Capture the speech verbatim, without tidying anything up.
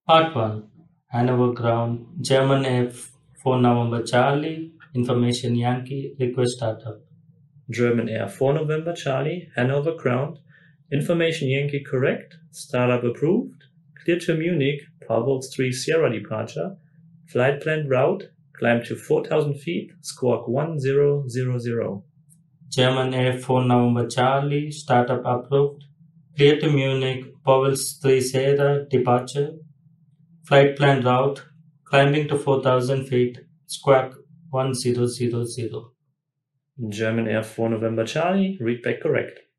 Part one. Hanover Ground, German Air four November Charlie, Information Yankee, Request Startup. German Air four November Charlie, Hanover ground, information Yankee correct, startup approved, clear to Munich, Powell's three Sierra departure, flight plan route, climb to four thousand feet, squawk one zero zero zero. German Air four November Charlie, Startup approved, clear to Munich, Powell's three Sierra departure, flight plan route, climbing to four thousand feet, squawk one zero zero zero. German Air four November Charlie, read back correct.